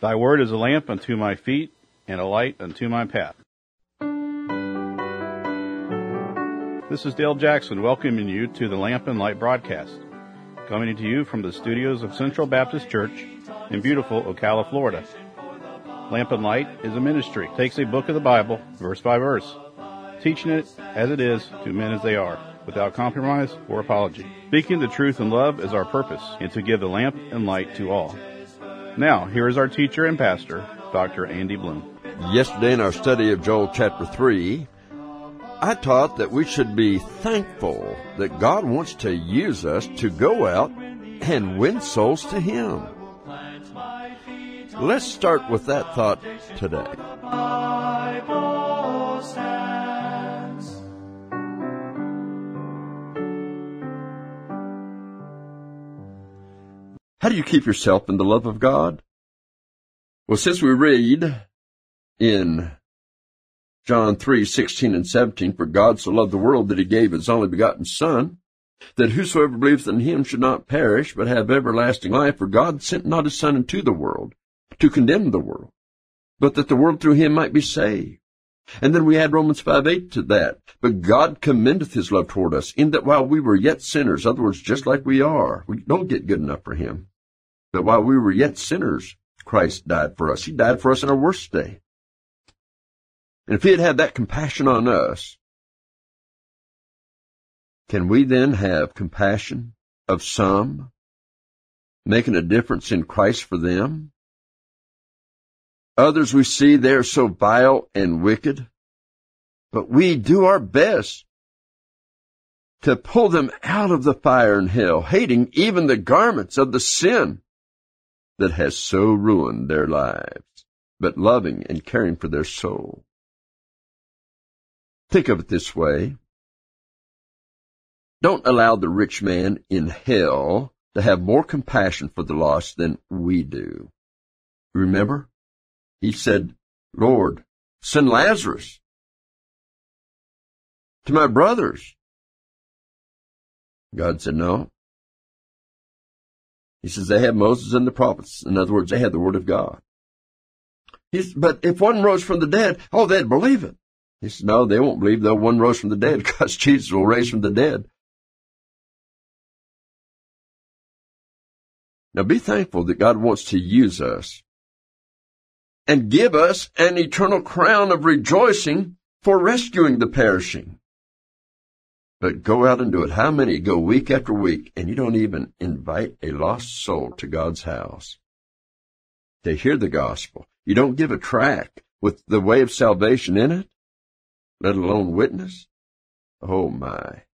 Thy word is a lamp unto my feet and a light unto my path. This is Dale Jackson welcoming you to the Lamp and Light broadcast, coming to you from the studios of Central Baptist Church in beautiful Ocala, Florida. Lamp and Light is a ministry. It takes a book of the Bible, verse by verse, teaching it as it is to men as they are, without compromise or apology. Speaking the truth in love is our purpose, and to give the lamp and light to all. Now, here is our teacher and pastor, Dr. Andy Bloom. Yesterday in our study of Joel chapter 3, I taught that we should be thankful that God wants to use us to go out and win souls to Him. Let's start with that thought today. How do you keep yourself in the love of God? Well, since we read in John 3:16 and 17, for God so loved the world that He gave His only begotten Son, that whosoever believes in Him should not perish, but have everlasting life. For God sent not His Son into the world to condemn the world, but that the world through Him might be saved. And then we add Romans 5:8 to that. But God commendeth His love toward us, in that while we were yet sinners, in other words, just like we are, we don't get good enough for Him, but while we were yet sinners, Christ died for us. He died for us in our worst day. And if He had had that compassion on us, can we then have compassion of some, making a difference in Christ for them? Others we see they are so vile and wicked, but we do our best to pull them out of the fire and hell, hating even the garments of the sin that has so ruined their lives, but loving and caring for their soul. Think of it this way. Don't allow the rich man in hell to have more compassion for the lost than we do. Remember? He said, Lord, send Lazarus to my brothers. God said, no. He says, they have Moses and the prophets. In other words, they have the Word of God. But if one rose from the dead, they'd believe it. He said, no, they won't believe, though one rose from the dead, because Jesus will raise from the dead. Now be thankful that God wants to use us and give us an eternal crown of rejoicing for rescuing the perishing. But go out and do it. How many go week after week and you don't even invite a lost soul to God's house to hear the gospel? You don't give a tract with the way of salvation in it, let alone witness? Oh my.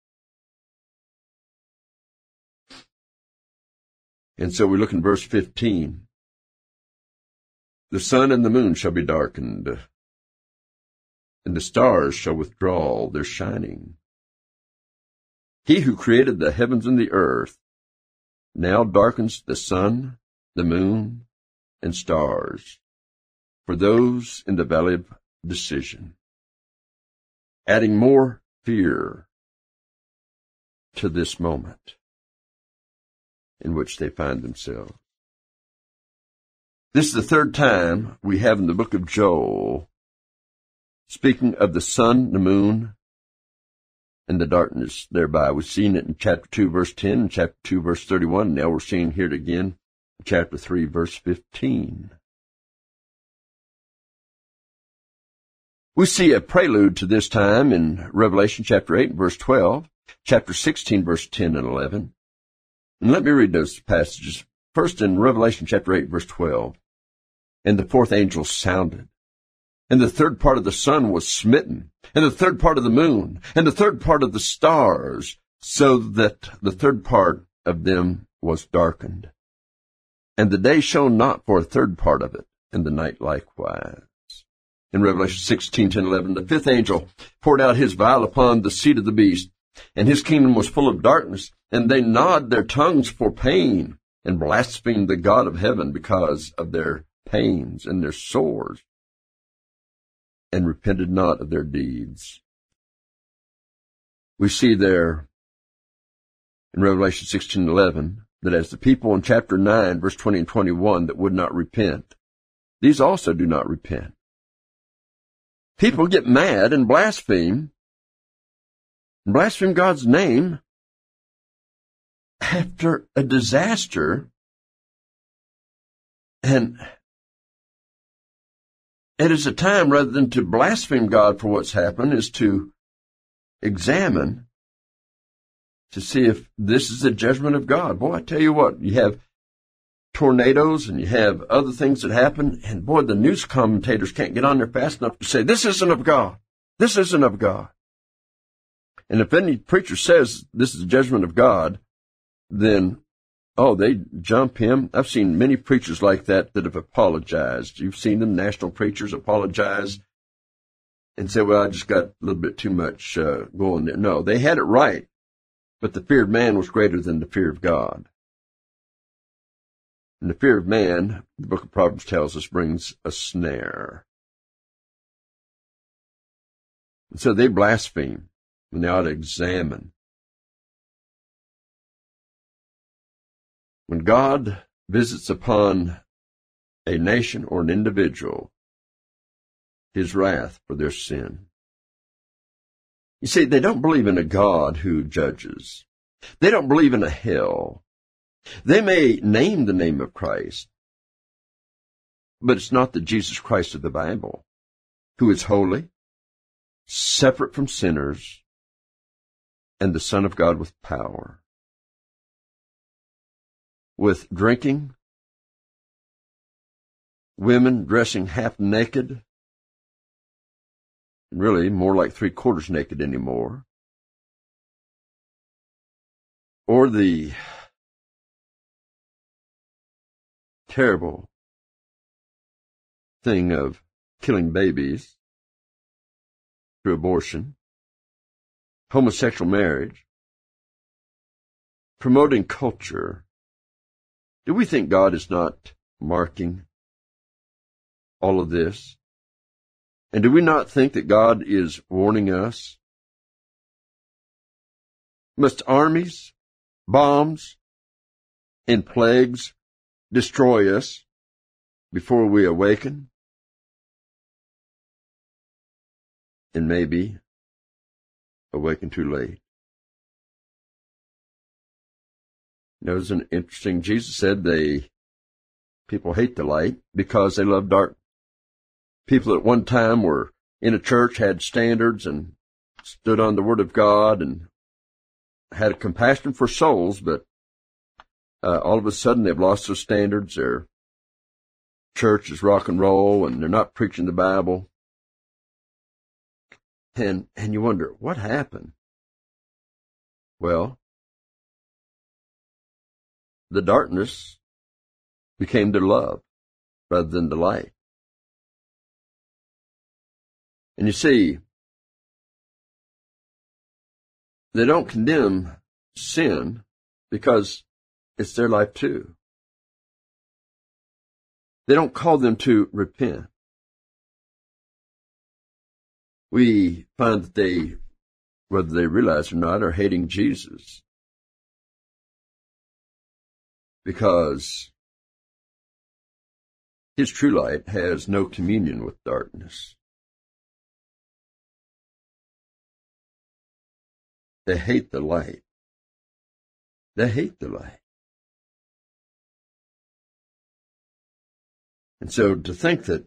And so we look in verse 15. The sun and the moon shall be darkened, and the stars shall withdraw their shining. He who created the heavens and the earth now darkens the sun, the moon, and stars for those in the valley of decision, adding more fear to this moment in which they find themselves. This is the third time we have in the book of Joel, speaking of the sun, the moon, and the darkness thereby. We've seen it in chapter 2, verse 10, and chapter 2, verse 31. Now we're seeing here again in chapter 3, verse 15. We see a prelude to this time in Revelation chapter 8, verse 12, chapter 16, verse 10 and 11. And let me read those passages. First in Revelation chapter 8, verse 12. And the fourth angel sounded, and the third part of the sun was smitten, and the third part of the moon, and the third part of the stars, so that the third part of them was darkened. And the day shone not for a third part of it, and the night likewise. In Revelation 16, 10, 11, the fifth angel poured out his vial upon the seat of the beast, and his kingdom was full of darkness, and they gnawed their tongues for pain, and blasphemed the God of heaven because of their pains and their sores, and repented not of their deeds. We see there in Revelation 16:11 that as the people in chapter 9, verse 20 and 21 that would not repent, these also do not repent. People get mad and blaspheme God's name after a disaster, and it is a time, rather than to blaspheme God for what's happened, is to examine to see if this is the judgment of God. Boy, I tell you what, you have tornadoes and you have other things that happen, and boy, the news commentators can't get on there fast enough to say, this isn't of God. This isn't of God. And if any preacher says this is the judgment of God, then, they jump him. I've seen many preachers like that have apologized. You've seen them, national preachers, apologize and say, well, I just got a little bit too much going there. No, they had it right, but the fear of man was greater than the fear of God. And the fear of man, the book of Proverbs tells us, brings a snare. And so they blaspheme, and they ought to examine. When God visits upon a nation or an individual, his wrath for their sin. You see, they don't believe in a God who judges. They don't believe in a hell. They may name the name of Christ, but it's not the Jesus Christ of the Bible, who is holy, separate from sinners, and the Son of God with power. With drinking, women dressing half naked, really more like 3/4 naked anymore, or the terrible thing of killing babies through abortion, homosexual marriage, promoting culture. Do we think God is not marking all of this? And do we not think that God is warning us? Must armies, bombs, and plagues destroy us before we awaken? And maybe awaken too late. It was an interesting, Jesus said people hate the light because they love dark. People at one time were in a church, had standards and stood on the Word of God and had a compassion for souls, but all of a sudden they've lost those standards. Their church is rock and roll and they're not preaching the Bible. And you wonder, what happened? Well, the darkness became their love rather than the light. And you see, they don't condemn sin because it's their life too. They don't call them to repent. We find that they, whether they realize it or not, are hating Jesus because his true light has no communion with darkness. They hate the light. They hate the light. And so to think that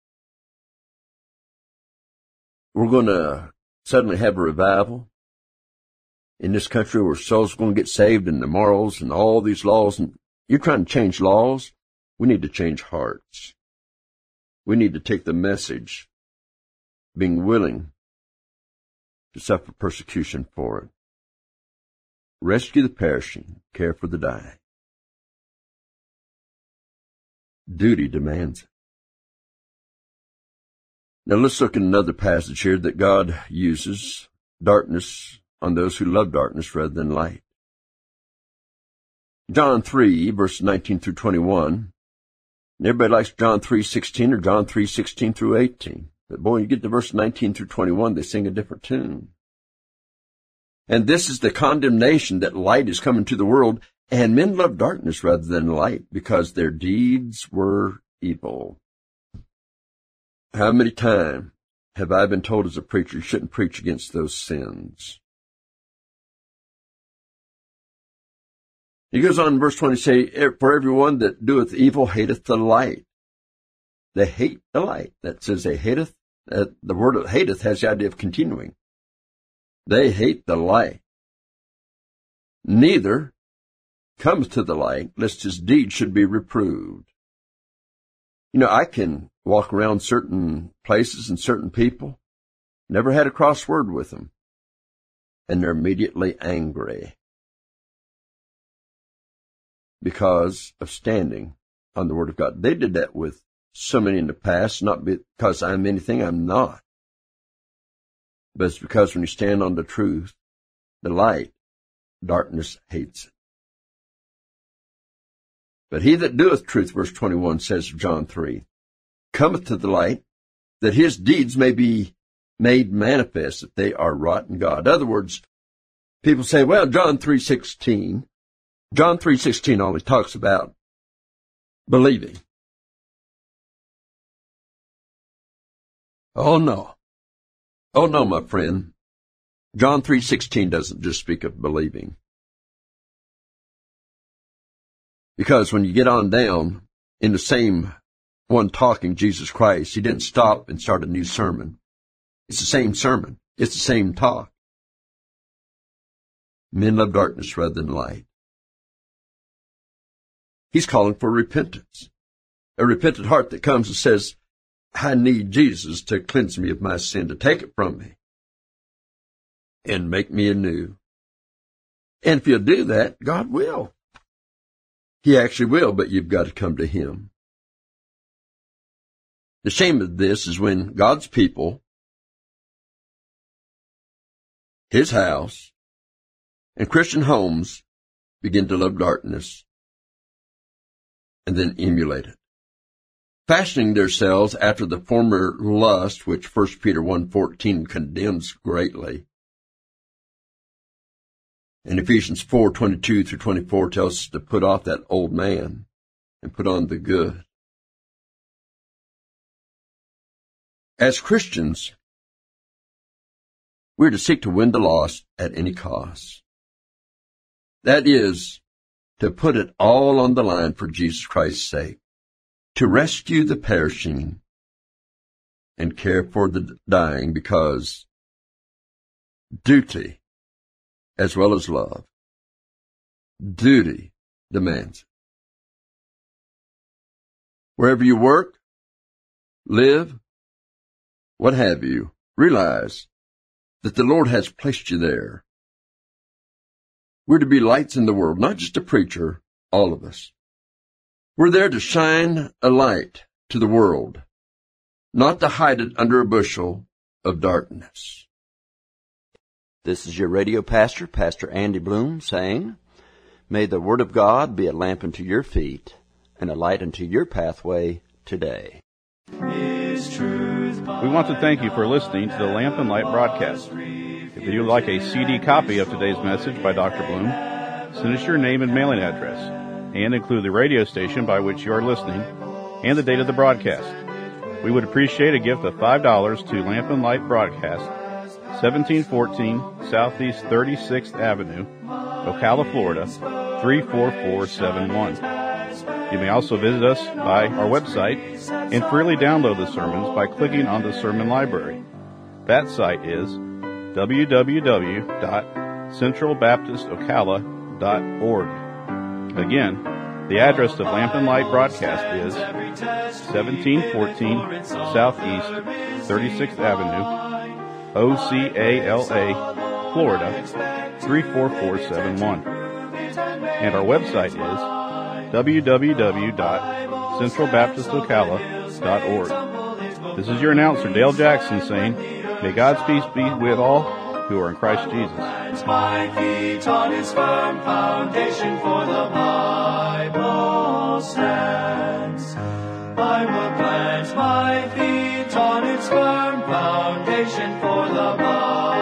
we're going to suddenly have a revival in this country where souls are going to get saved and the morals and all these laws, and you're trying to change laws, we need to change hearts. We need to take the message, being willing to suffer persecution for it. Rescue the perishing, care for the dying. Duty demands it. Now let's look at another passage here that God uses darkness on those who love darkness rather than light. John 3, verses 19 through 21. Everybody likes John 3:16 or John 3:16 through 18. But boy, you get to verse 19 through 21, they sing a different tune. And this is the condemnation that light is come into the world, and men love darkness rather than light, because their deeds were evil. How many times have I been told as a preacher you shouldn't preach against those sins? He goes on in verse 20 to say, for everyone that doeth evil hateth the light. They hate the light. That says they hateth. The word of hateth has the idea of continuing. They hate the light. Neither comes to the light, lest his deeds should be reproved. You know, I can walk around certain places and certain people, never had a cross word with them, and they're immediately angry because of standing on the Word of God. They did that with so many in the past, not because I'm anything I'm not, but it's because when you stand on the truth, the light, darkness hates it. But he that doeth truth, verse 21 says of John 3, cometh to the light, that his deeds may be made manifest, that they are wrought in God. In other words, people say, well, John 3:16 only talks about believing. Oh no, my friend. John 3:16 doesn't just speak of believing. Because when you get on down in the same one talking, Jesus Christ, he didn't stop and start a new sermon. It's the same sermon. It's the same talk. Men love darkness rather than light. He's calling for repentance. A repentant heart that comes and says, I need Jesus to cleanse me of my sin, to take it from me and make me anew. And if you'll do that, God will. He actually will, but you've got to come to him. The shame of this is when God's people, his house, and Christian homes begin to love darkness and then emulate it, fashioning themselves after the former lust, which 1 Peter 1:14 condemns greatly. And Ephesians 4:22 through 24 tells us to put off that old man and put on the good. As Christians, we're to seek to win the lost at any cost. That is, to put it all on the line for Jesus Christ's sake, to rescue the perishing and care for the dying, because duty, as well as love, duty demands it. Wherever you work, live, what have you, realize that the Lord has placed you there. We're to be lights in the world, not just a preacher, all of us. We're there to shine a light to the world, not to hide it under a bushel of darkness. This is your radio pastor, Pastor Andy Bloom, saying, may the Word of God be a lamp unto your feet and a light unto your pathway today. We want to thank you for listening to the Lamp and Light broadcast. If you'd like a CD copy of today's message by Dr. Bloom, send us your name and mailing address, and include the radio station by which you are listening and the date of the broadcast. We would appreciate a gift of $5 to Lamp and Light Broadcast, 1714 Southeast 36th Avenue, Ocala, Florida, 34471. You may also visit us by our website and freely download the sermons by clicking on the sermon library. That site is www.centralbaptistocala.org. Again, the address of Lamp and Light Broadcast is 1714 Southeast 36th Avenue, Ocala, Florida, 34471. And our website is www.centralbaptistocala.org. This is your announcer, Dale Jackson, saying, may God's peace be with all who are in Christ Jesus. My feet on his firm foundation, for the Bible stands. I will plant my feet on its firm foundation, for the Bible